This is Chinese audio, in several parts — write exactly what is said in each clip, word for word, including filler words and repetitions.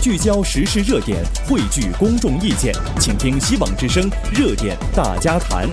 聚焦时事热点，汇聚公众意见，请听希望之声热点大家谈。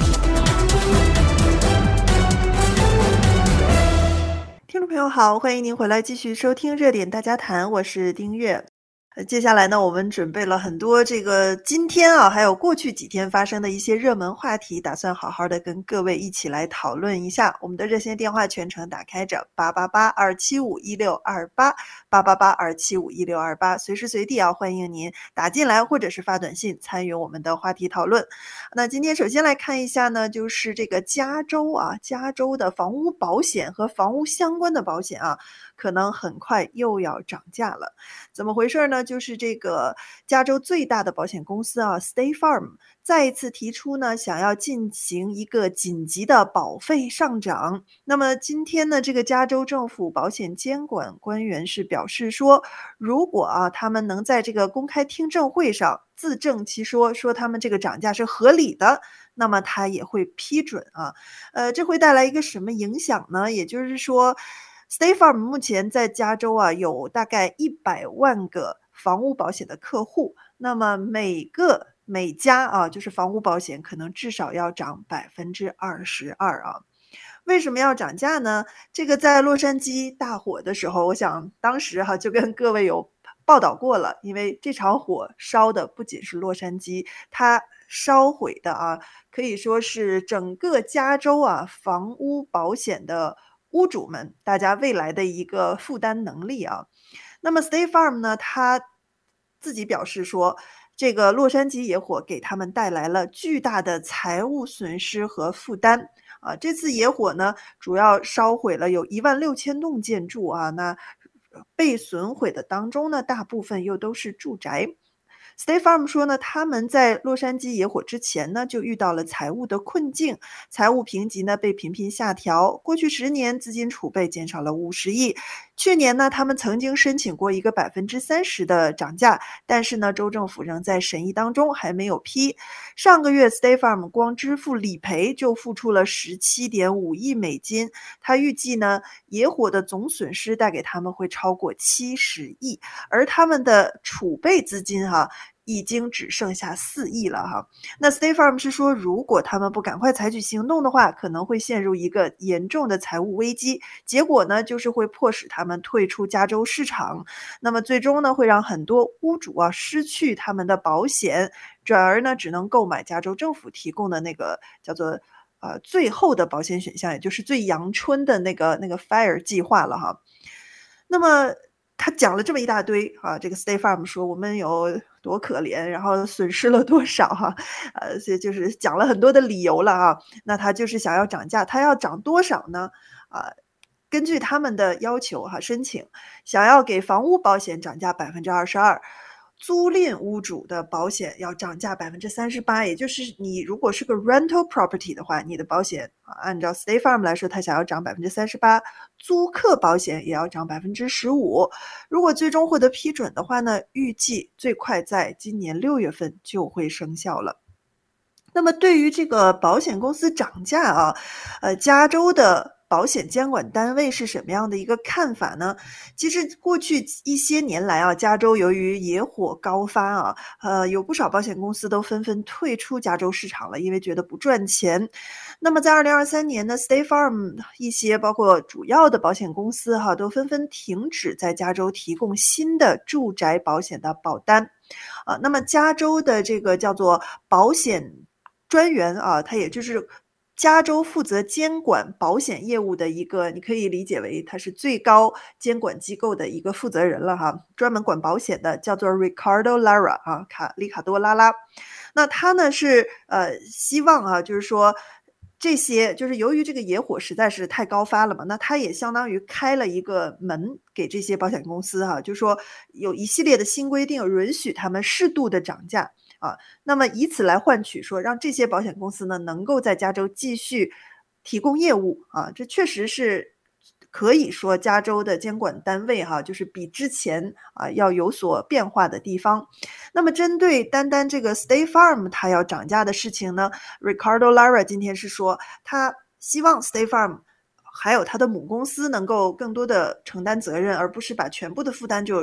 听众朋友好，欢迎您回来继续收听热点大家谈，我是丁月。呃，接下来呢，我们准备了很多这个今天啊，还有过去几天发生的一些热门话题，打算好好的跟各位一起来讨论一下。我们的热线电话全程打开着八八八二七五一六二八八八八二七五一六二八，随时随地啊，欢迎您打进来或者是发短信参与我们的话题讨论。那今天首先来看一下呢，就是这个加州啊，加州的房屋保险和房屋相关的保险啊，可能很快又要涨价了。怎么回事呢？就是这个加州最大的保险公司啊 State Farm 再一次提出呢，想要进行一个紧急的保费上涨。那么今天呢，这个加州政府保险监管官员是表示说，如果啊他们能在这个公开听证会上自证其说，说他们这个涨价是合理的，那么他也会批准啊。呃，这会带来一个什么影响呢？也就是说State Farm 目前在加州啊有大概一百万个房屋保险的客户，那么每个每家啊就是房屋保险可能至少要涨 百分之二十二 啊。为什么要涨价呢？这个在洛杉矶大火的时候，我想当时哈、啊、就跟各位有报道过了，因为这场火烧的不仅是洛杉矶，它烧毁的啊可以说是整个加州啊房屋保险的屋主们大家未来的一个负担能力啊。那么 State Farm 呢，他自己表示说，这个洛杉矶野火给他们带来了巨大的财务损失和负担啊。这次野火呢，主要烧毁了有一万六千栋建筑啊，那被损毁的当中呢，大部分又都是住宅。State Farm 说呢，他们在洛杉矶野火之前呢，就遇到了财务的困境，财务评级呢被频频下调。过去十年资金储备减少了五十亿。去年呢，他们曾经申请过一个 百分之三十 的涨价，但是呢，州政府仍在审议当中，还没有批。上个月 State Farm 光支付理赔就付出了 十七点五亿美金，他预计呢，野火的总损失带给他们会超过七十亿，而他们的储备资金哈、啊已经只剩下四亿了哈。那 State Farm 是说，如果他们不赶快采取行动的话，可能会陷入一个严重的财务危机，结果呢就是会迫使他们退出加州市场，那么最终呢会让很多屋主啊失去他们的保险，转而呢只能购买加州政府提供的那个叫做呃最后的保险选项，也就是最阳春的那个那个 Fire 计划了哈。那么他讲了这么一大堆啊，这个 State Farm 说我们有多可怜，然后损失了多少哈、啊，呃，所以就是讲了很多的理由了啊。那他就是想要涨价，他要涨多少呢？啊，根据他们的要求哈、啊，申请想要给房屋保险涨价 百分之二十二。租赁屋主的保险要涨价 百分之三十八， 也就是你如果是个 rental property 的话，你的保险按照 State Farm 来说，它想要涨 百分之三十八， 租客保险也要涨 百分之十五。 如果最终获得批准的话呢，预计最快在今年六月份就会生效了。那么对于这个保险公司涨价啊，呃，加州的保险监管单位是什么样的一个看法呢？其实过去一些年来啊，加州由于野火高发啊，呃，有不少保险公司都纷纷退出加州市场了，因为觉得不赚钱。那么在二零二三年呢 State Farm 一些包括主要的保险公司哈、啊，都纷纷停止在加州提供新的住宅保险的保单啊。那么加州的这个叫做保险专员啊，他也就是加州负责监管保险业务的一个，你可以理解为他是最高监管机构的一个负责人了哈，专门管保险的，叫做 Ricardo Lara 啊，卡里卡多拉拉。那他呢是呃希望啊，就是说这些就是由于这个野火实在是太高发了嘛，那他也相当于开了一个门给这些保险公司哈、啊，就是说有一系列的新规定允许他们适度的涨价。啊，那么以此来换取说，让这些保险公司呢能够在加州继续提供业务啊，这确实是可以说加州的监管单位哈、啊，就是比之前啊要有所变化的地方。那么针对单单这个 State Farm 它要涨价的事情呢 ，Ricardo Lara 今天是说，他希望 State Farm 还有他的母公司能够更多的承担责任，而不是把全部的负担就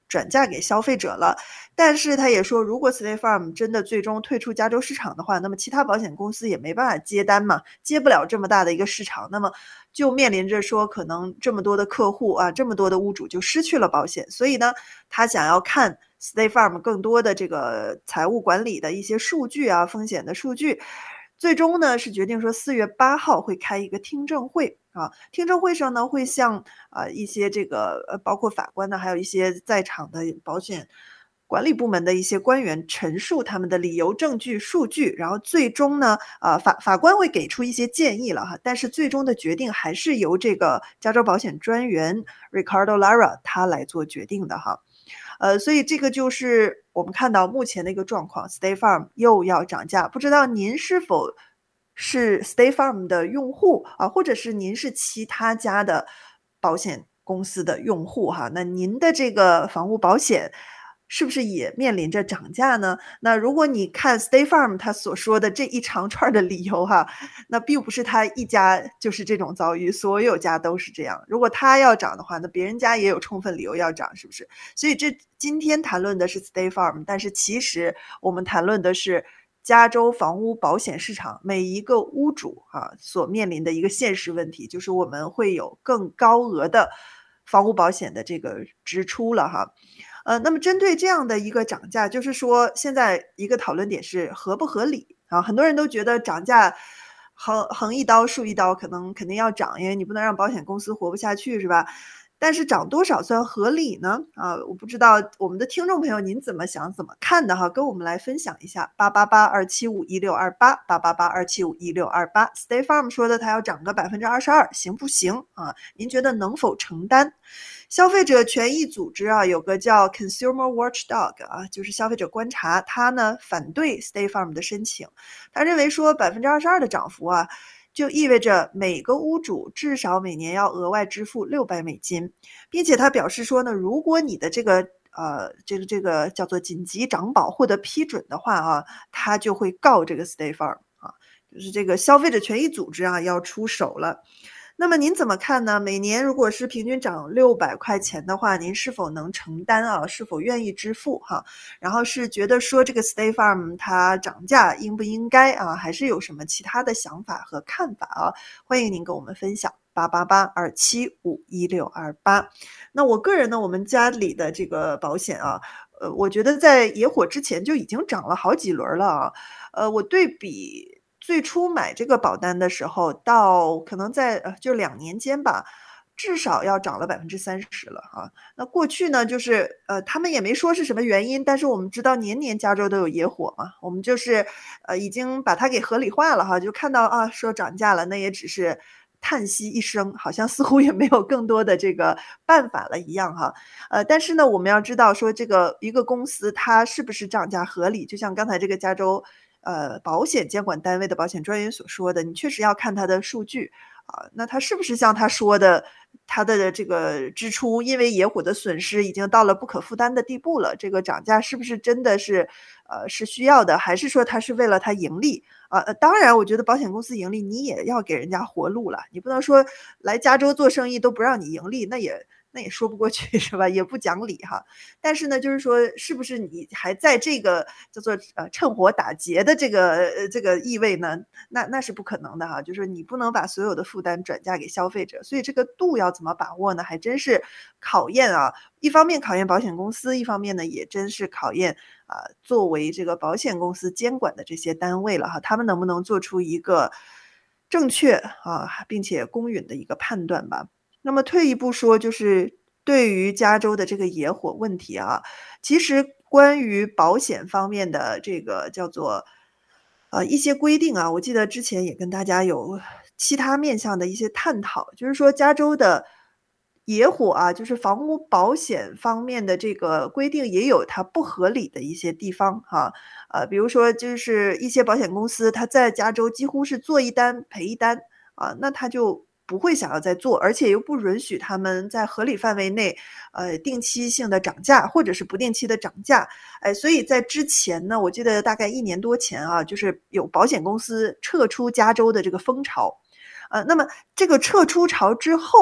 转嫁给消费者了。但是他也说，如果 State Farm 真的最终退出加州市场的话，那么其他保险公司也没办法接单嘛，接不了这么大的一个市场，那么就面临着说可能这么多的客户啊，这么多的屋主就失去了保险。所以呢，他想要看 State Farm 更多的这个财务管理的一些数据啊，风险的数据。最终呢是决定说四月八号会开一个听证会啊，听证会上呢会向啊一些这个呃包括法官呢，还有一些在场的保险管理部门的一些官员陈述他们的理由、证据、数据，然后最终呢，呃，法法官会给出一些建议了哈，但是最终的决定还是由这个加州保险专员 Ricardo Lara 他来做决定的哈。呃，所以这个就是我们看到目前的一个状况 ，State Farm 又要涨价，不知道您是否是 State Farm 的用户啊，或者是您是其他家的保险公司的用户哈？那您的这个房屋保险是不是也面临着涨价呢？那如果你看 State Farm 他所说的这一长串的理由哈，那并不是他一家就是这种遭遇，所有家都是这样。如果他要涨的话，那别人家也有充分理由要涨，是不是？所以这今天谈论的是 State Farm， 但是其实我们谈论的是加州房屋保险市场每一个屋主啊所面临的一个现实问题，就是我们会有更高额的房屋保险的这个支出了哈。呃，那么针对这样的一个涨价，就是说现在一个讨论点是合不合理啊？很多人都觉得涨价横横一刀竖一刀，可能肯定要涨，因为你不能让保险公司活不下去，是吧？但是涨多少算合理呢？啊，我不知道我们的听众朋友您怎么想怎么看的哈，跟我们来分享一下。八八八二七五一六二八八八八二七五一六二八 State Farm 说的他要涨个百分之二十二，行不行啊？您觉得能否承担？消费者权益组织啊，有个叫 Consumer Watchdog 啊，就是消费者观察，他呢反对 State Farm 的申请，他认为说百分之二十二的涨幅啊，就意味着每个屋主至少每年要额外支付六百美金，并且他表示说呢，如果你的这个呃这个这个叫做紧急涨保获得批准的话啊，他就会告这个 State Farm 啊，就是这个消费者权益组织啊要出手了。那么您怎么看呢？每年如果是平均涨六百块钱的话，您是否能承担啊？是否愿意支付哈？然后是觉得说这个 State Farm 它涨价应不应该啊？还是有什么其他的想法和看法啊？欢迎您跟我们分享。八八八二七五一六二八。那我个人呢，我们家里的这个保险啊，呃，我觉得在野火之前就已经涨了好几轮了啊。呃，我对比最初买这个保单的时候，到可能在呃就两年间吧，至少要涨了百分之三十了啊。那过去呢，就是呃他们也没说是什么原因，但是我们知道年年加州都有野火嘛，我们就是呃已经把它给合理化了哈，就看到啊说涨价了，那也只是叹息一声，好像似乎也没有更多的这个办法了一样哈。呃，但是呢，我们要知道说这个一个公司它是不是涨价合理，就像刚才这个加州呃保险监管单位的保险专员所说的，你确实要看它的数据啊，那它是不是像他说的，它的这个支出因为野火的损失已经到了不可负担的地步了，这个涨价是不是真的是呃是需要的，还是说它是为了它盈利？啊，呃，当然我觉得保险公司盈利，你也要给人家活路了，你不能说来加州做生意都不让你盈利，那也那也说不过去是吧？也不讲理哈。但是呢，就是说是不是你还在这个叫做呃趁火打劫的这个呃这个意味呢？那那是不可能的哈，就是你不能把所有的负担转嫁给消费者，所以这个度要怎么把握呢？还真是考验啊，一方面考验保险公司，一方面呢也真是考验啊、呃、作为这个保险公司监管的这些单位了哈，他们能不能做出一个正确啊并且公允的一个判断吧。那么退一步说，就是对于加州的这个野火问题啊，其实关于保险方面的这个叫做呃一些规定啊，我记得之前也跟大家有其他面向的一些探讨，就是说加州的野火啊，就是房屋保险方面的这个规定也有它不合理的一些地方哈。呃，比如说就是一些保险公司，它在加州几乎是做一单赔一单啊，那他就不会想要再做，而且又不允许他们在合理范围内，呃，定期性的涨价，或者是不定期的涨价。哎，所以在之前呢，我记得大概一年多前啊，就是有保险公司撤出加州的这个风潮。呃，那么这个撤出潮之后，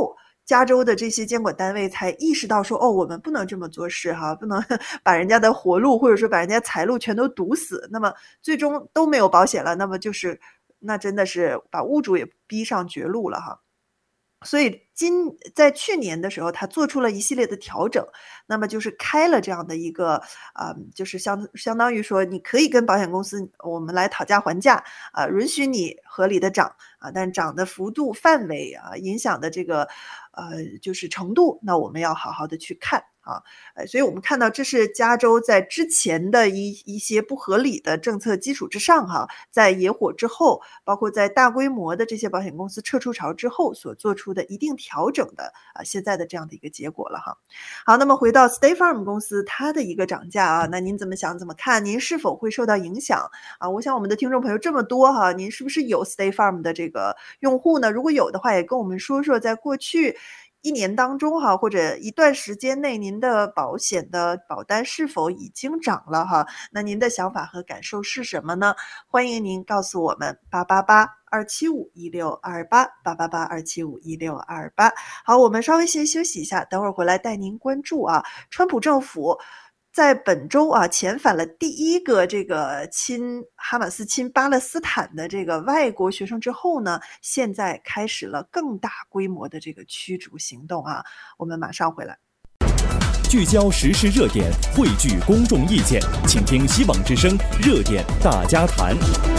加州的这些监管单位才意识到说，哦，我们不能这么做事哈，不能把人家的活路或者说把人家财路全都堵死，那么最终都没有保险了，那么就是那真的是把屋主也逼上绝路了哈。所以今在去年的时候，他做出了一系列的调整，那么就是开了这样的一个，呃，就是相相当于说你可以跟保险公司我们来讨价还价，啊，允许你合理的涨，啊，但涨的幅度、范围啊，影响的这个，呃，就是程度，那我们要好好的去看。啊，呃，所以我们看到这是加州在之前的一一些不合理的政策基础之上哈，在野火之后，包括在大规模的这些保险公司撤出潮之后所做出的一定调整的，啊，现在的这样的一个结果了哈。好，那么回到 State Farm 公司它的一个涨价啊，那您怎么想怎么看？您是否会受到影响？啊，我想我们的听众朋友这么多哈，您是不是有 State Farm 的这个用户呢？如果有的话，也跟我们说说在过去一年当中哈，或者一段时间内，您的保险的保单是否已经涨了哈？那您的想法和感受是什么呢？欢迎您告诉我们八八八二七五一六二八八八八二七五一六二八。好，我们稍微先休息一下，等会儿回来带您关注啊，川普政府在本周啊遣返了第一个这个亲哈马斯亲巴勒斯坦的这个外国学生之后呢，现在开始了更大规模的这个驱逐行动啊，我们马上回来。 聚焦时事热点，汇聚公众意见，请听希望之声热点大家谈。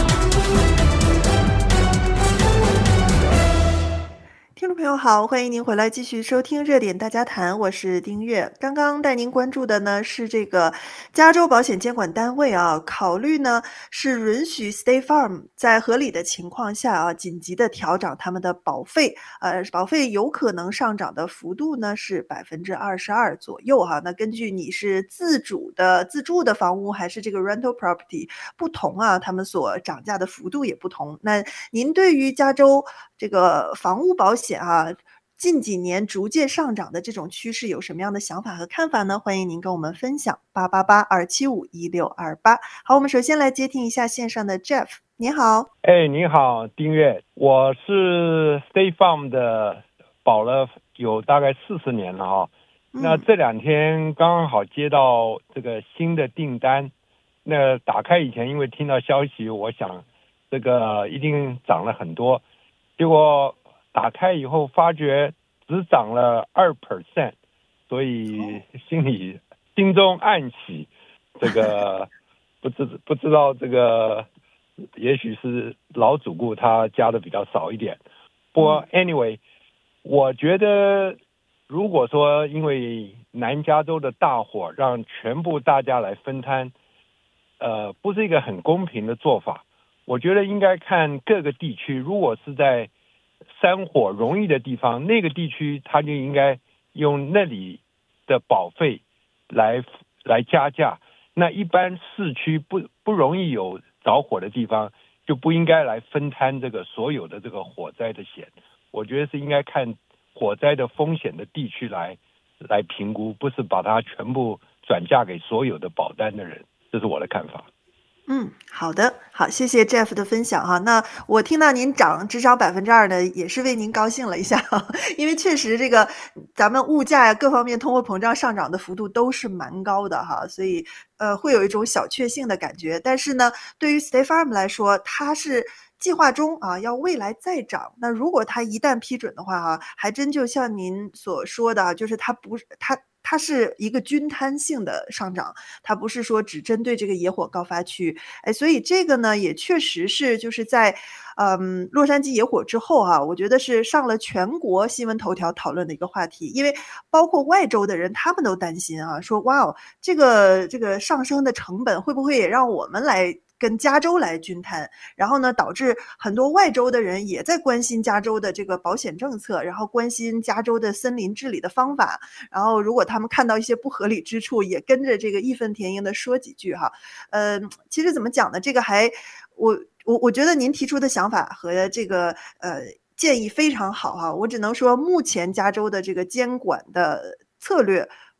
听众朋友好，欢迎您回来继续收听热点大家谈，我是丁月。刚刚带您关注的呢是这个加州保险监管单位啊，考虑呢是允许 State Farm 在合理的情况下啊，紧急的调整他们的保费，呃，保费有可能上涨的幅度呢是百分之二十二左右哈。那根据你是自主的自住的房屋还是这个 rental property 不同啊，他们所涨价的幅度也不同。那您对于加州这个房屋保险啊，近几年逐渐上涨的这种趋势有什么样的想法和看法呢？欢迎您跟我们分享八八八二七五一六二八。好，我们首先来接听一下线上的 Jeff， 你好。 哎，你好，丁月，我是 State Farm 的，保了有大概四十年了哈、嗯。那这两天刚好接到这个新的订单，那打开以前因为听到消息，我想这个一定涨了很多，结果打开以后发觉只涨了 百分之二， 所以心里心中暗喜，这个不知不知道这个也许是老主顾他加的比较少一点。不过 anyway， 我觉得如果说因为南加州的大火让全部大家来分摊，呃，不是一个很公平的做法。我觉得应该看各个地区，如果是在山火容易的地方，那个地区它就应该用那里的保费来来加价。那一般市区不不容易有着火的地方，就不应该来分摊这个所有的这个火灾的险。我觉得是应该看火灾的风险的地区来来评估，不是把它全部转嫁给所有的保单的人。这是我的看法。 嗯，好的，好，谢谢 Jeff 的分享哈。那我听到您涨至少百分之二呢，也是为您高兴了一下，因为确实这个咱们物价呀各方面通货膨胀上涨的幅度都是蛮高的哈，所以呃会有一种小确幸的感觉。但是呢，对于 State Farm 来说，它是计划中啊要未来再涨。那如果它一旦批准的话哈，还真就像您所说的，就是它不是它。它是一个均摊性的上涨，它不是说只针对这个野火高发区，哎，所以这个呢也确实是就是在，嗯，洛杉矶野火之后哈、啊，我觉得是上了全国新闻头条讨论的一个话题，因为包括外州的人他们都担心啊，说哇哦，这个这个上升的成本会不会也让我们来跟加州来均摊，然后呢，导致很多外州的人也在关心加州的这个保险政策，然后关心加州的森林治理的方法，然后如果他们看到一些不合理之处，也跟着这个义愤填膺的说几句哈。呃，其实怎么讲呢？这个还我我我觉得您提出的想法和这个呃建议非常好哈。我只能说，目前加州的这个监管的策略。或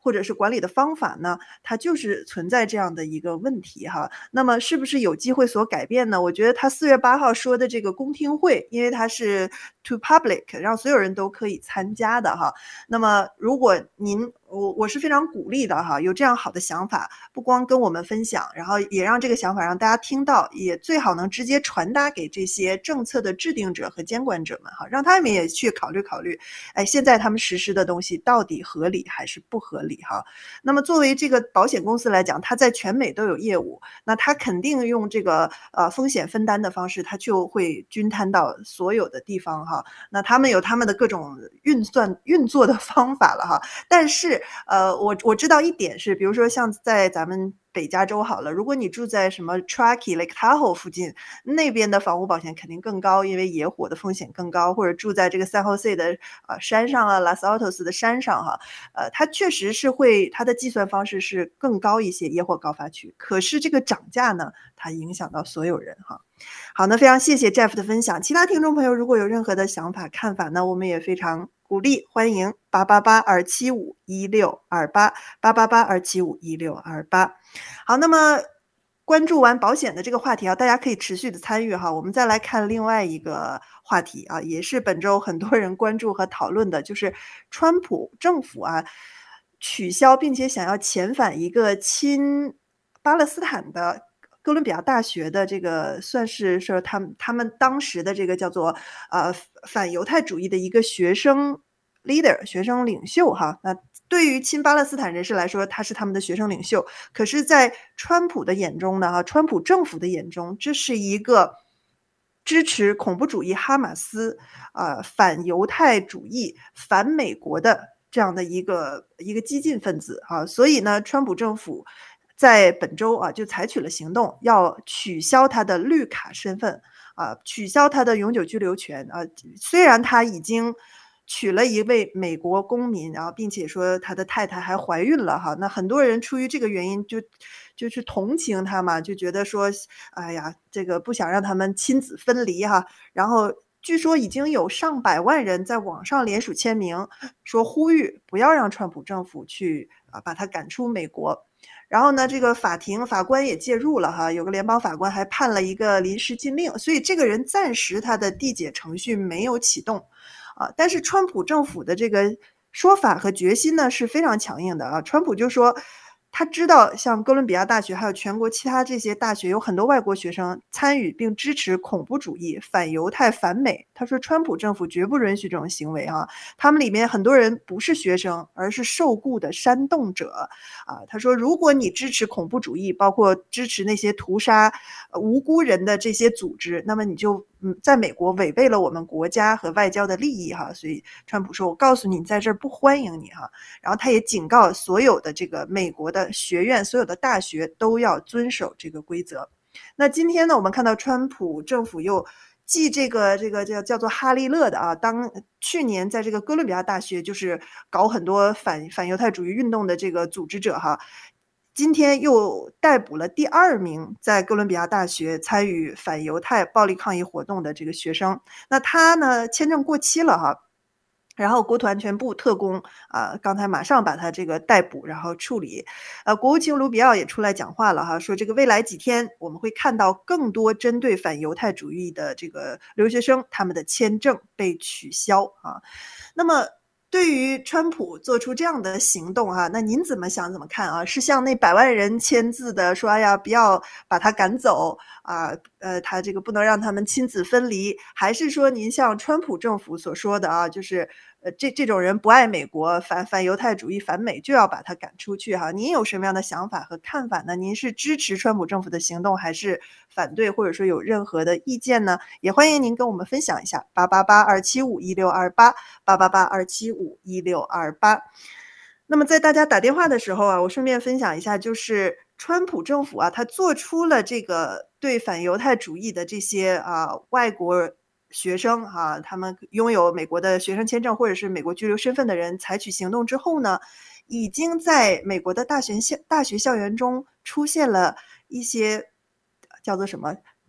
或者是管理的方法呢，它就是存在这样的一个问题哈。那么是不是有机会所改变呢？我觉得他四月八号说的这个公听会，因为它是 to public， 让所有人都可以参加的哈。那么如果您我我是非常鼓励的哈，有这样好的想法，不光跟我们分享，然后也让这个想法让大家听到，也最好能直接传达给这些政策的制定者和监管者们哈，让他们也去考虑考虑，哎，现在他们实施的东西到底合理还是不合理哈。那么作为这个保险公司来讲，它在全美都有业务，那它肯定用这个呃风险分担的方式，它就会均摊到所有的地方哈。那他们有他们的各种运算运作的方法了哈，但是呃，我我知道一点是，比如说像在咱们北加州好了，如果你住在什么 Truckee Lake Tahoe 附近，那边的房屋保险肯定更高，因为野火的风险更高，或者住在这个 San Jose 的呃山上啊 Los Altos 的山上哈，呃，它确实是会它的计算方式是更高一些，野火高发区。可是这个涨价呢，它影响到所有人哈。好，那非常谢谢 Jeff 的分享。其他听众朋友如果有任何的想法看法呢，我们也非常鼓励欢迎八八八二七五一六二八八八八二七五一六二八。好，那么关注完保险的这个话题啊，大家可以持续的参与哈。我们再来看另外一个话题啊，也是本周很多人关注和讨论的，就是川普政府啊取消并且想要遣返一个亲巴勒斯坦的哥伦比亚大学的这个算是说他们他们当时的这个叫做呃反犹太主义的一个学生 leader 学生领袖哈。那对于亲巴勒斯坦人士来说，他是他们的学生领袖，可是在川普的眼中呢，哈，川普政府的眼中，这是一个支持恐怖主义哈马斯呃反犹太主义反美国的这样的一个一个激进分子啊。所以呢，川普政府在本周啊就采取了行动，要取消他的绿卡身份啊，取消他的永久居留权啊。虽然他已经娶了一位美国公民，然后并且说他的太太还怀孕了哈，那很多人出于这个原因就就去同情他嘛，就觉得说，哎呀，这个不想让他们亲子分离哈。然后据说已经有上百万人在网上联署签名，说呼吁不要让川普政府去啊把他赶出美国。然后呢，这个法庭法官也介入了哈，有个联邦法官还判了一个临时禁令，所以这个人暂时他的递解程序没有启动。啊，但是川普政府的这个说法和决心呢是非常强硬的啊。川普就说，他知道像哥伦比亚大学还有全国其他这些大学有很多外国学生参与并支持恐怖主义、反犹太、反美。他说，川普政府绝不允许这种行为啊。他们里面很多人不是学生，而是受雇的煽动者啊。他说，如果你支持恐怖主义，包括支持那些屠杀无辜人的这些组织，那么你就嗯，在美国违背了我们国家和外交的利益哈。所以川普说，我告诉你，在这儿不欢迎你哈。然后他也警告所有的这个美国的学院，所有的大学都要遵守这个规则。那今天呢，我们看到川普政府又继这个这个叫叫做哈利勒的啊，当去年在这个哥伦比亚大学就是搞很多反反犹太主义运动的这个组织者哈，今天又逮捕了第二名在哥伦比亚大学参与反犹太暴力抗议活动的这个学生。那他呢，签证过期了哈。然后国土安全部特工啊、呃，刚才马上把他这个逮捕，然后处理。呃，国务卿卢比奥也出来讲话了哈，说这个未来几天我们会看到更多针对反犹太主义的这个留学生，他们的签证被取消啊。那么对于川普做出这样的行动哈、啊，那您怎么想怎么看啊？是像那百万人签字的说，哎呀，不要把他赶走啊，呃，他这个不能让他们亲子分离，还是说您像川普政府所说的啊，就是呃这这种人不爱美国，反反犹太主义，反美，就要把他赶出去哈、啊？您有什么样的想法和看法呢？您是支持川普政府的行动，还是反对，或者说有任何的意见呢？也欢迎您跟我们分享一下，八八八二七五一六二八八八八二七五一六二八。那么在大家打电话的时候啊，我顺便分享一下，就是川普政府啊，他做出了这个对反犹太主义的这些啊外国学生啊，他们拥有美国的学生签证或者是美国居留身份的人采取行动之后呢，已经在美国的大学校大学校园中出现了一些叫做什么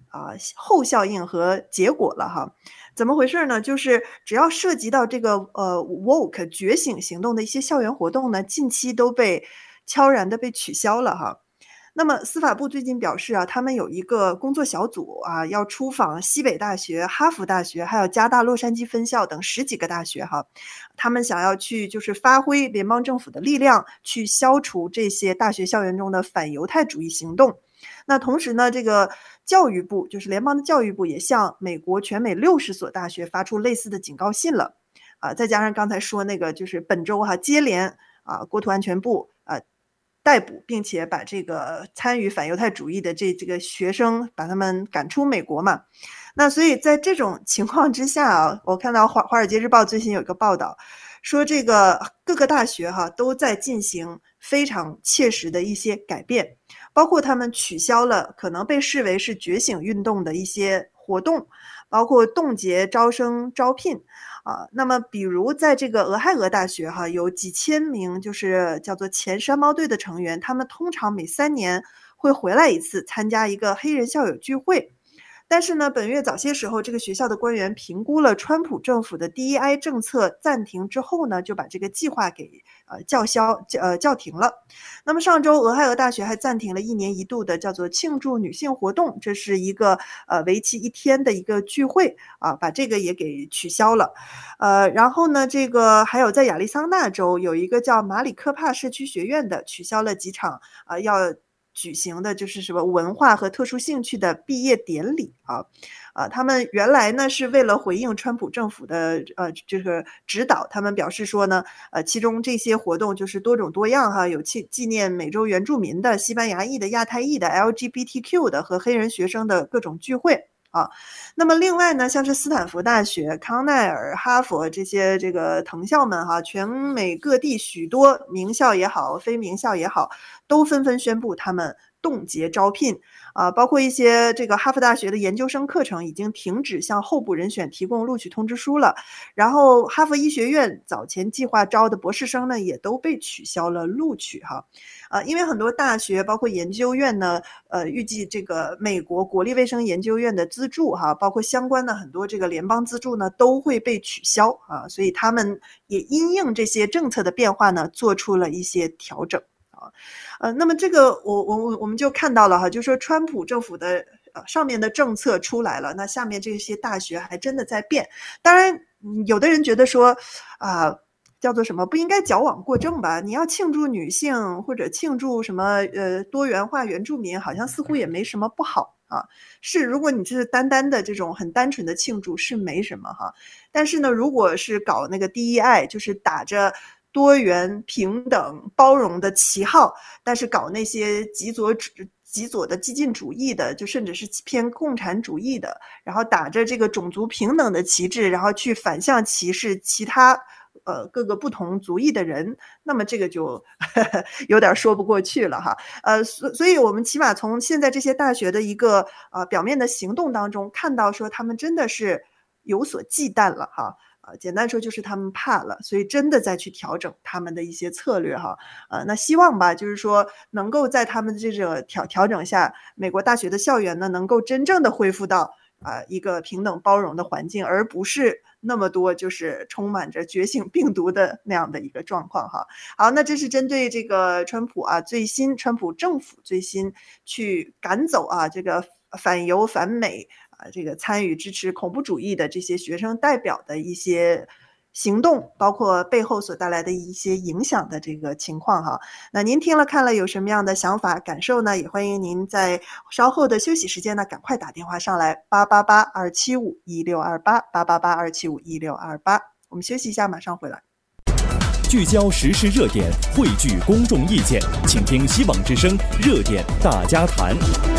啊后效应和结果了哈。怎么回事呢？就是只要涉及到这个呃 woke 觉醒行动的一些校园活动呢，近期都被悄然的被取消了哈。那么司法部最近表示啊，他们有一个工作小组啊，要出访西北大学、哈佛大学，还有加大洛杉矶分校等十几个大学哈。他们想要去就是发挥联邦政府的力量，去消除这些大学校园中的反犹太主义行动。那同时呢，这个教育部就是联邦的教育部也向美国全美六十所大学发出类似的警告信了啊。再加上刚才说那个就是本周哈接连啊国土安全部啊逮捕，并且把这个参与反犹太主义的这这个学生把他们赶出美国嘛。那所以在这种情况之下啊，我看到华华尔街日报最新有一个报道，说这个各个大学哈都在进行非常切实的一些改变，包括他们取消了可能被视为是觉醒运动的一些活动，包括冻结招生招聘啊。那么比如在这个俄亥俄大学哈，有几千名就是叫做前山猫队的成员，他们通常每三年会回来一次参加一个黑人校友聚会。但是呢，本月早些时候，这个学校的官员评估了川普政府的 D E I 政策暂停之后呢，就把这个计划给呃叫消呃叫停了。那么上周，俄亥俄大学还暂停了一年一度的叫做庆祝女性活动，这是一个呃为期一天的一个聚会啊，把这个也给取消了。呃，然后呢，这个还有在亚利桑那州有一个叫马里科帕社区学院的，取消了几场啊、呃、要举行的就是什么文化和特殊兴趣的毕业典礼啊，啊，他们原来呢是为了回应川普政府的呃这个指导，他们表示说呢，呃，其中这些活动就是多种多样哈，有纪纪念美洲原住民的、西班牙裔的、亚太裔的、L G B T Q 的和黑人学生的各种聚会。啊，那么另外呢，像是斯坦福大学、康奈尔、哈佛这些这个藤校们哈，全美各地许多名校也好、非名校也好，都纷纷宣布他们冻结招聘啊，包括一些这个哈佛大学的研究生课程已经停止向候补人选提供录取通知书了，然后哈佛医学院早前计划招的博士生呢，也都被取消了录取哈。呃，因为很多大学包括研究院呢，呃，预计这个美国国立卫生研究院的资助哈，包括相关的很多这个联邦资助呢，都会被取消啊，所以他们也因应这些政策的变化呢，做出了一些调整啊。呃，那么这个我我我们就看到了哈，就是说川普政府的呃上面的政策出来了，那下面这些大学还真的在变。当然，有的人觉得说啊。呃叫做什么不应该矫枉过正吧？你要庆祝女性或者庆祝什么呃多元化原住民，好像似乎也没什么不好啊。是，如果你这是单单的这种很单纯的庆祝是没什么哈。但是呢，如果是搞那个 D E I， 就是打着多元平等包容的旗号，但是搞那些极左极左的激进主义的，就甚至是偏共产主义的，然后打着这个种族平等的旗帜，然后去反向歧视其他呃各个不同族裔的人，那么这个就呵呵有点说不过去了哈。呃，所所以我们起码从现在这些大学的一个呃表面的行动当中看到，说他们真的是有所忌惮了哈。呃，简单说就是他们怕了，所以真的再去调整他们的一些策略哈。呃，那希望吧，就是说能够在他们的这个调调整下，美国大学的校园呢，能够真正的恢复到啊、呃、一个平等包容的环境，而不是那么多就是充满着觉醒病毒的那样的一个状况哈。好，那这是针对这个川普啊最新川普政府最新去赶走啊这个反犹反美。啊，这个参与支持恐怖主义的这些学生代表的一些行动，包括背后所带来的一些影响的这个情况哈。那您听了看了有什么样的想法感受呢？也欢迎您在稍后的休息时间呢，赶快打电话上来八八八二七五一六二八八八八二七五一六二八。我们休息一下，马上回来。 聚焦时事热点，汇聚公众意见，请听希望之声热点大家谈。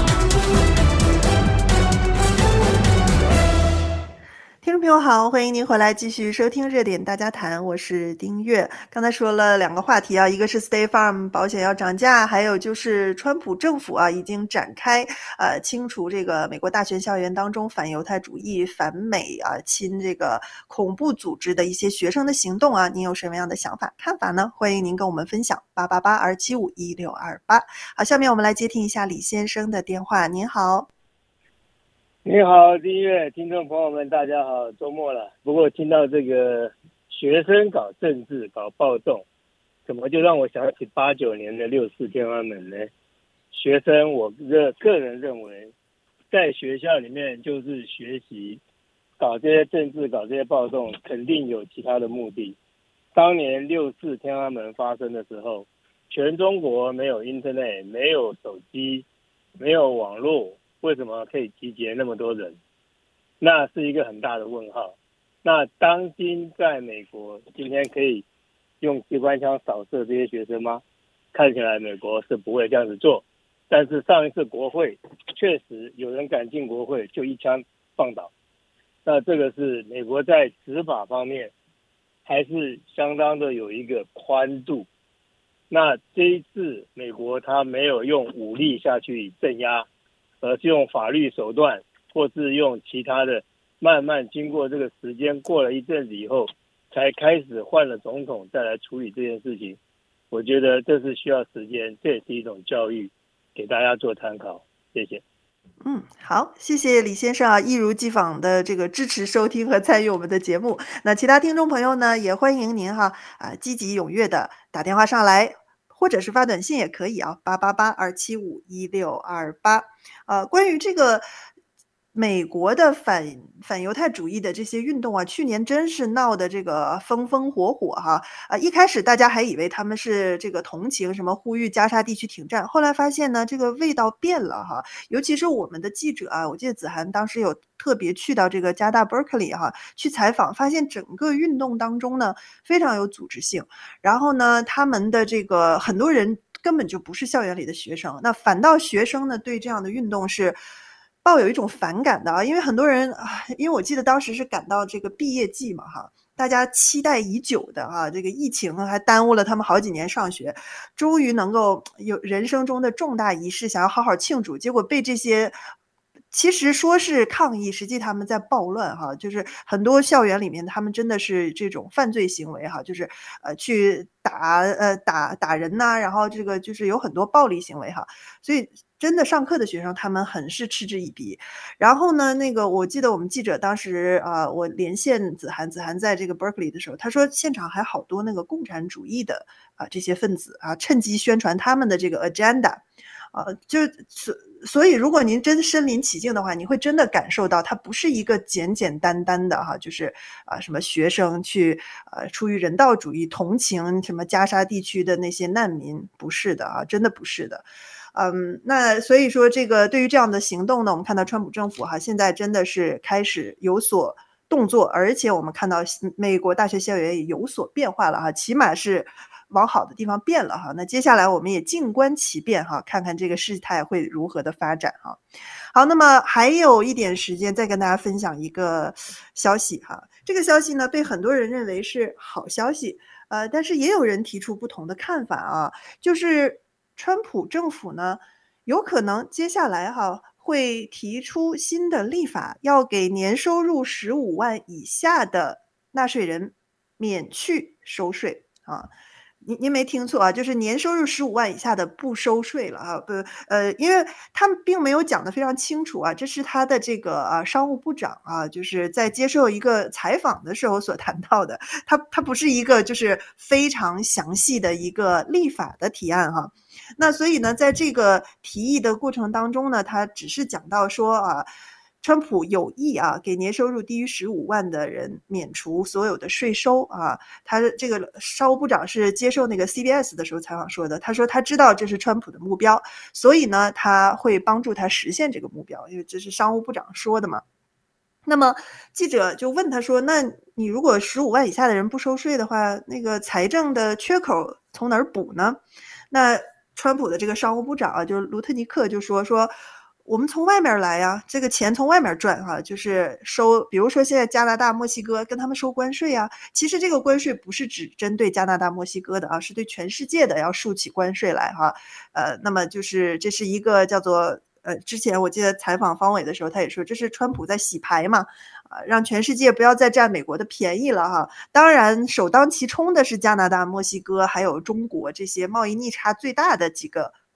听众朋友好，欢迎您回来继续收听热点大家谈，我是丁月。刚才说了两个话题啊，一个是 State Farm 保险要涨价，还有就是川普政府啊已经展开呃清除这个美国大学校园当中反犹太主义、反美啊、亲这个恐怖组织的一些学生的行动啊，您有什么样的想法看法呢？欢迎您跟我们分享八八八二七五一六二八。好，下面我们来接听一下李先生的电话。您好。 你好，订阅听众朋友们，大家好，周末了。不过听到这个学生搞政治、搞暴动，怎么就让我想起八九年的六四天安门呢？学生，我个个人认为，在学校里面就是学习，搞这些政治、搞这些暴动，肯定有其他的目的。当年六四天安门发生的时候，全中国没有 Internet， 没有手机，没有网络。为什么可以集结那么多人？那是一个很大的问号。那当今在美国，今天可以用机关枪扫射这些学生吗？看起来美国是不会这样子做。但是上一次国会确实有人敢进国会，就一枪放倒。那这个是美国在执法方面还是相当的有一个宽度。那这一次美国他没有用武力下去镇压，而是用法律手段，或是用其他的，慢慢经过这个时间，过了一阵子以后，才开始换了总统再来处理这件事情。我觉得这是需要时间，这也是一种教育，给大家做参考。谢谢。 嗯，好，谢谢李先生啊，一如既往的这个支持收听和参与我们的节目。那其他听众朋友呢，也欢迎您哈啊积极踊跃的打电话上来，或者是发短信也可以啊，八八八二七五一六二八。呃，关于这个美国的反反犹太主义的这些运动啊，去年真是闹得这个风风火火哈。啊，一开始大家还以为他们是这个同情什么呼吁加沙地区停战，后来发现呢，这个味道变了哈。尤其是我们的记者啊，我记得子涵当时有特别去到这个加大 Berkeley 哈去采访，发现整个运动当中呢非常有组织性。然后呢，他们的这个很多人根本就不是校园里的学生，那反倒学生呢对这样的运动是抱有一种反感的啊，因为很多人啊，因为我记得当时是赶到这个毕业季嘛哈，大家期待已久的啊，这个疫情还耽误了他们好几年上学，终于能够有人生中的重大仪式，想要好好庆祝，结果被这些其实说是抗议，实际他们在暴乱哈，就是很多校园里面他们真的是这种犯罪行为哈，就是呃去打呃打打人呐、然后这个就是有很多暴力行为哈，所以真的上课的学生他们很是嗤之以鼻。然后呢，那个我记得我们记者当时啊、呃我连线子涵，子涵在这个 Berkeley 的时候，他说现场还好多那个共产主义的啊、这些分子啊，趁机宣传他们的这个 agenda。呃，就所所以，如果您真身临其境的话，你会真的感受到，它不是一个简简单单的哈，就是啊、什么学生去呃出于人道主义同情什么加沙地区的那些难民，不是的啊，真的不是的。嗯，那所以说这个对于这样的行动呢，我们看到川普政府哈，现在真的是开始有所动作，而且我们看到美国大学校园也有所变化了哈，起码是往好的地方变了哈。那接下来我们也静观其变哈，看看这个事态会如何的发展哈。好，那么还有一点时间再跟大家分享一个消息哈。这个消息呢，被很多人认为是好消息，呃，但是也有人提出不同的看法啊，就是川普政府呢，有可能接下来哈会提出新的立法，要给年收入十五万以下的纳税人免去收税啊。您您没听错啊，就是年收入十五万以下的不收税了啊，不，呃，因为他们并没有讲得非常清楚啊，这是他的这个啊商务部长啊，就是在接受一个采访的时候所谈到的，他他不是一个就是非常详细的一个立法的提案哈。那所以呢，在这个提议的过程当中呢，他只是讲到说啊，川普有意啊给年收入低于十五万的人免除所有的税收啊。他这个商务部长是接受那个 C B S 的时候采访说的，他说他知道这是川普的目标，所以呢他会帮助他实现这个目标，因为这是商务部长说的嘛。那么记者就问他说，那你如果十五万以下的人不收税的话，那个财政的缺口从哪儿补呢？那川普的这个商务部长啊，就是卢特尼克就说说我们从外面来呀，这个钱从外面赚哈、啊，就是收，比如说现在加拿大、墨西哥跟他们收关税啊，其实这个关税不是只针对加拿大、墨西哥的啊，是对全世界的要竖起关税来哈、啊。呃，那么就是这是一个叫做呃，之前我记得采访方伟的时候，他也说这是川普在洗牌嘛。啊，让全世界不要再占美国的便宜了哈。当然，首当其冲的是加拿大、墨西哥还有中国这些贸易逆差最大的几个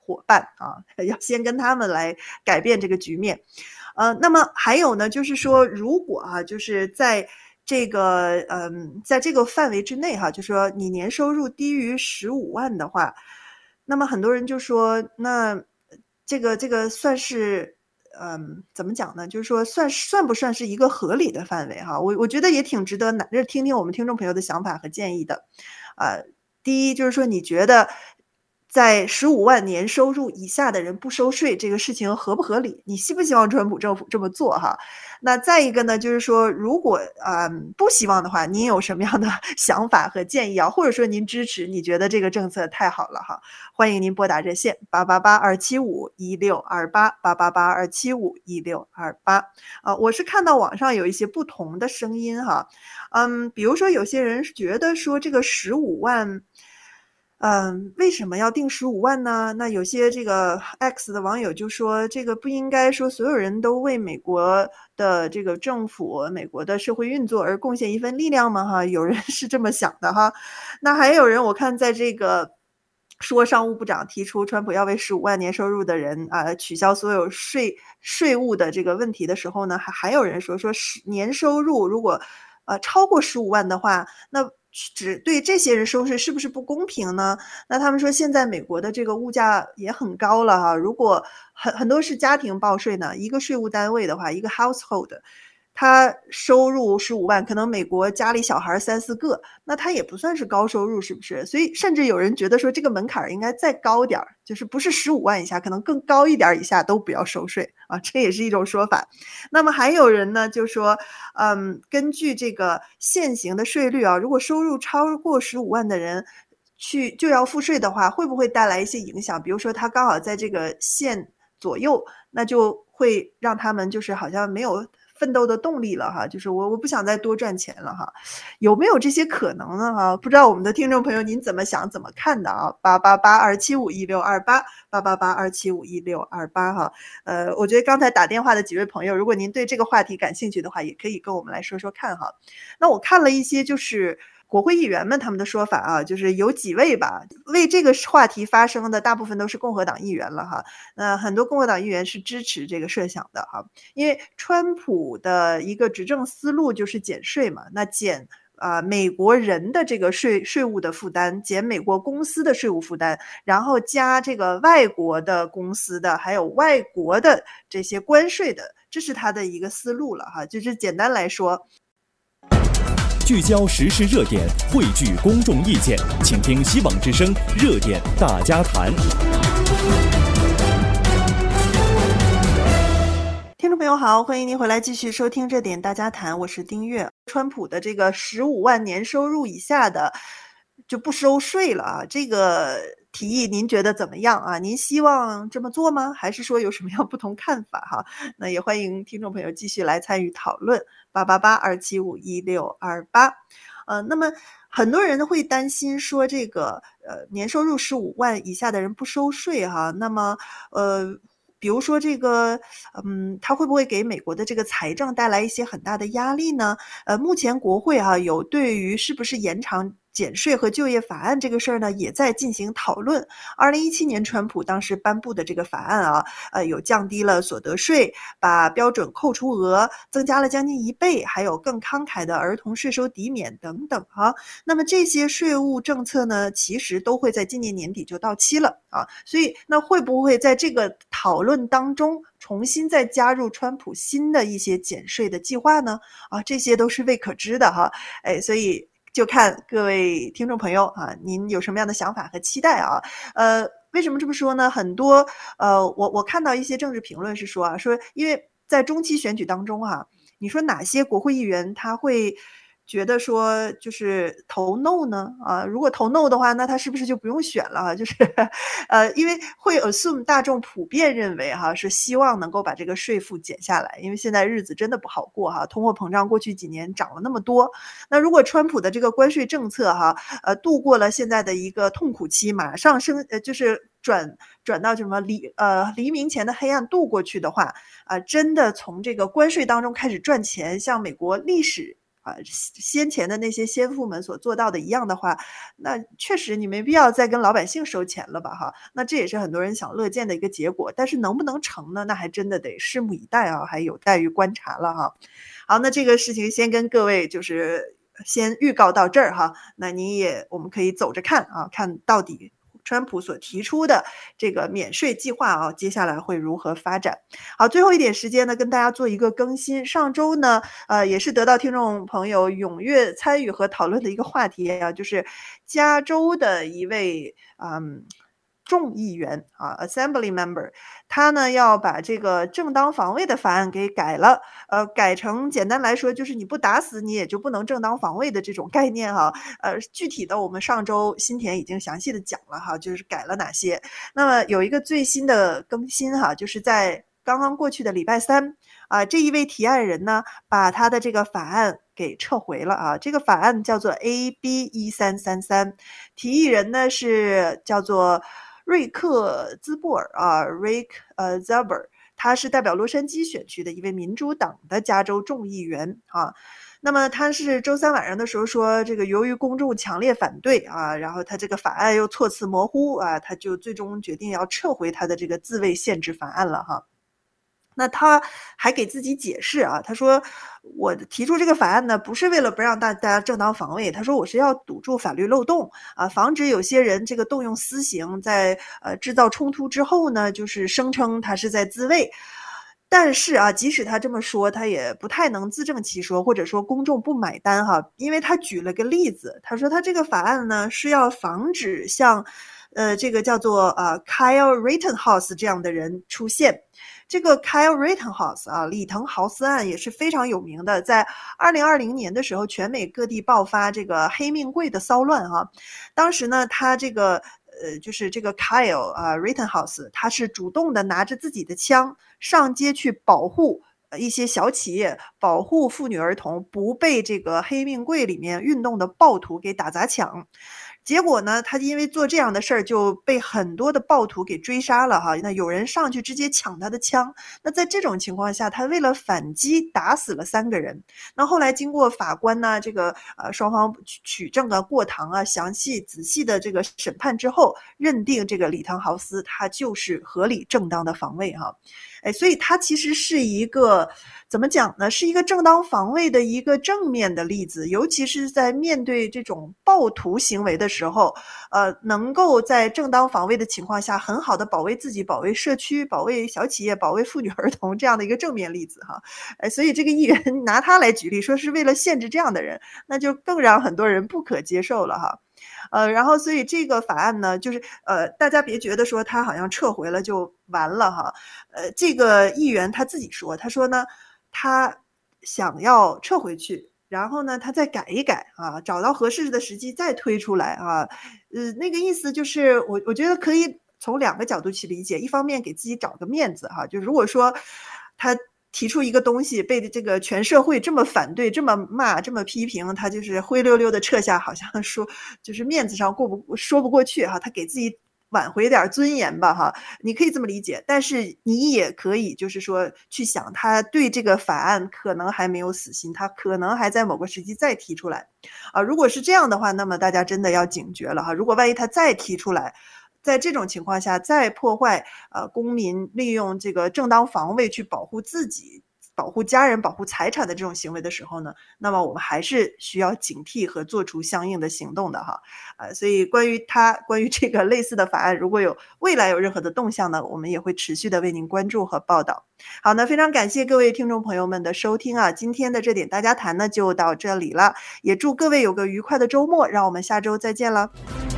伙伴啊，要先跟他们来改变这个局面。呃，那么还有呢，就是说如果啊，就是在这个嗯，在这个范围之内哈，就说你年收入低于十五万的话，那么很多人就说，那这个这个算是嗯，怎么讲呢？就是说算算不算是一个合理的范围哈？我我觉得也挺值得拿听听我们听众朋友的想法和建议的。呃，第一就是说你觉得在十五万年收入以下的人不收税，这个事情合不合理？你希不希望川普政府这么做哈？那再一个呢，就是说如果呃不希望的话，您有什么样的想法和建议啊？或者说您支持，你觉得这个政策太好了哈？欢迎您拨打热线八八八二七五一六二八八八八二七五一六二八。呃，我是看到网上有一些不同的声音哈，嗯，比如说有些人觉得说这个十五万。嗯，为什么要定十五万呢？那有些这个 X 的网友就说，这个不应该说所有人都为美国的这个政府、美国的社会运作而贡献一份力量吗？哈，有人是这么想的哈。那还有人，我看在这个说商务部长提出川普要为十五万年收入的人啊、呃、取消所有税税务的这个问题的时候呢，还还有人说说年收入如果呃超过十五万的话，那只对这些人收税是不是不公平呢？那他们说现在美国的这个物价也很高了哈，如果很很多是家庭报税呢，一个税务单位的话，一个 household， 他收入十五万，可能美国家里小孩三四个，那他也不算是高收入，是不是？所以甚至有人觉得说这个门槛应该再高点，就是不是十五万以下，可能更高一点以下都不要收税啊，这也是一种说法。那么还有人呢就说，嗯，根据这个现行的税率啊，如果收入超过十五万的人去就要付税的话，会不会带来一些影响？比如说他刚好在这个线左右，那就会让他们就是好像没有奋斗的动力了哈，就是我我不想再多赚钱了哈，有没有这些可能呢哈？不知道我们的听众朋友您怎么想怎么看的啊？八八八二七五一六二八八八八二七五一六二八哈。呃，我觉得刚才打电话的几位朋友，如果您对这个话题感兴趣的话，也可以跟我们来说说看哈。那我看了一些就是国会议员们他们的说法啊，就是有几位吧，为这个话题发声的大部分都是共和党议员了哈。那很多共和党议员是支持这个设想的哈，因为川普的一个执政思路就是减税嘛，那减啊、呃、美国人的这个税税务的负担，减美国公司的税务负担，然后加这个外国的公司的还有外国的这些关税的，这是他的一个思路了哈。就是简单来说。 聚焦时事热点，汇聚公众意见，请听希望之声热点大家谈。 听众朋友好，欢迎您回来继续收听热点大家谈，我是丁月。川普的这个十五万年收入以下的就不收税了啊，这个提议您觉得怎么样啊？您希望这么做吗？还是说有什么样不同看法哈？那也欢迎听众朋友继续来参与讨论，八八八二七五一六二八。呃，那么很多人会担心说这个呃年收入十五万以下的人不收税哈，那么呃。比如说这个，嗯，它会不会给美国的这个财政带来一些很大的压力呢？呃，目前国会哈、啊、有对于是不是延长减税和就业法案这个事儿呢，也在进行讨论。二零一七年川普当时颁布的这个法案啊，呃，有降低了所得税，把标准扣除额增加了将近一倍，还有更慷慨的儿童税收抵免等等啊。那么这些税务政策呢，其实都会在今年年底就到期了啊。所以那会不会在这个讨论当中重新再加入川普新的一些减税的计划呢？啊，这些都是未可知的哈。哎，所以就看各位听众朋友啊，您有什么样的想法和期待啊？呃，为什么这么说呢？很多呃，我我看到一些政治评论是说啊，说因为在中期选举当中啊，你说哪些国会议员他会觉得说就是投 no 呢？啊，如果投 no 的话，那他是不是就不用选了？就是，呃，因为会 assume 大众普遍认为哈是希望能够把这个税负减下来，因为现在日子真的不好过哈，通货膨胀过去几年涨了那么多。那如果川普的这个关税政策哈，呃，度过了现在的一个痛苦期，马上升呃就是转转到什么黎呃黎明前的黑暗度过去的话，啊、呃，真的从这个关税当中开始赚钱，像美国历史啊先前的那些先父们所做到的一样的话，那确实你没必要再跟老百姓收钱了吧哈。那这也是很多人想乐见的一个结果，但是能不能成呢？那还真的得拭目以待啊，还有待于观察了哈。好，那这个事情先跟各位就是先预告到这儿哈，那你也我们可以走着看啊，看到底川普所提出的这个免税计划啊，接下来会如何发展。好，最后一点时间呢，跟大家做一个更新。上周呢，呃，也是得到听众朋友踊跃参与和讨论的一个话题啊，就是加州的一位嗯。众议员啊 ，Assembly Member， 他呢要把这个正当防卫的法案给改了，呃，改成简单来说就是你不打死你也就不能正当防卫的这种概念哈、啊。呃，具体的我们上周新田已经详细的讲了哈，就是改了哪些。那么有一个最新的更新哈，就是在刚刚过去的礼拜三啊，这一位提案人呢把他的这个法案给撤回了啊，这个法案叫做 A B 一三三三，提议人呢是叫做瑞克兹布尔啊 ，Rick 呃 Zuber， 他是代表洛杉矶选区的一位民主党的加州众议员啊。那么他是周三晚上的时候说，这个由于公众强烈反对啊，然后他这个法案又措辞模糊啊，他就最终决定要撤回他的这个自卫限制法案了哈。那他还给自己解释啊，他说我提出这个法案呢，不是为了不让大家正当防卫，他说我是要堵住法律漏洞啊，防止有些人这个动用私刑，在呃制造冲突之后呢，就是声称他是在自卫。但是啊，即使他这么说，他也不太能自证其说，或者说公众不买单哈，因为他举了个例子，他说他这个法案呢是要防止像呃这个叫做呃 Kyle Rittenhouse 这样的人出现。这个 Kyle Rittenhouse 啊，里滕豪斯案也是非常有名的，在二零二零年的时候，全美各地爆发这个黑命贵的骚乱哈、啊。当时呢，他这个呃，就是这个 Kyle 啊 Rittenhouse， 他是主动的拿着自己的枪上街去保护一些小企业，保护妇女儿童不被这个黑命贵里面运动的暴徒给打砸抢。结果呢，他因为做这样的事儿就被很多的暴徒给追杀了哈。那有人上去直接抢他的枪，那在这种情况下，他为了反击打死了三个人。那后来经过法官呢，这个呃双方取证啊、过堂啊、详细仔细的这个审判之后，认定这个里滕豪斯他就是合理正当的防卫哈。哎，所以他其实是一个怎么讲呢？是一个正当防卫的一个正面的例子，尤其是在面对这种暴徒行为的时候，呃，能够在正当防卫的情况下，很好的保卫自己、保卫社区、保卫小企业、保卫妇女儿童这样的一个正面例子哈。哎，所以这个议员拿他来举例，说是为了限制这样的人，那就更让很多人不可接受了哈。呃，然后所以这个法案呢，就是呃，大家别觉得说他好像撤回了就完了哈。呃，这个议员他自己说，他说呢，他想要撤回去，然后呢，他再改一改啊，找到合适的时机再推出来啊。呃，那个意思就是我我觉得可以从两个角度去理解，一方面给自己找个面子哈，就如果说他提出一个东西被这个全社会这么反对、这么骂、这么批评，他就是灰溜溜的撤下，好像说就是面子上过不说不过去哈，他给自己挽回点尊严吧哈，你可以这么理解。但是你也可以就是说去想，他对这个法案可能还没有死心，他可能还在某个时机再提出来啊。如果是这样的话，那么大家真的要警觉了哈。如果万一他再提出来，在这种情况下再破坏呃公民利用这个正当防卫去保护自己、保护家人、保护财产的这种行为的时候呢，那么我们还是需要警惕和做出相应的行动的哈。呃，所以关于他关于这个类似的法案，如果有未来有任何的动向呢，我们也会持续的为您关注和报道。好，那非常感谢各位听众朋友们的收听啊，今天的这点大家谈呢就到这里了，也祝各位有个愉快的周末，让我们下周再见了。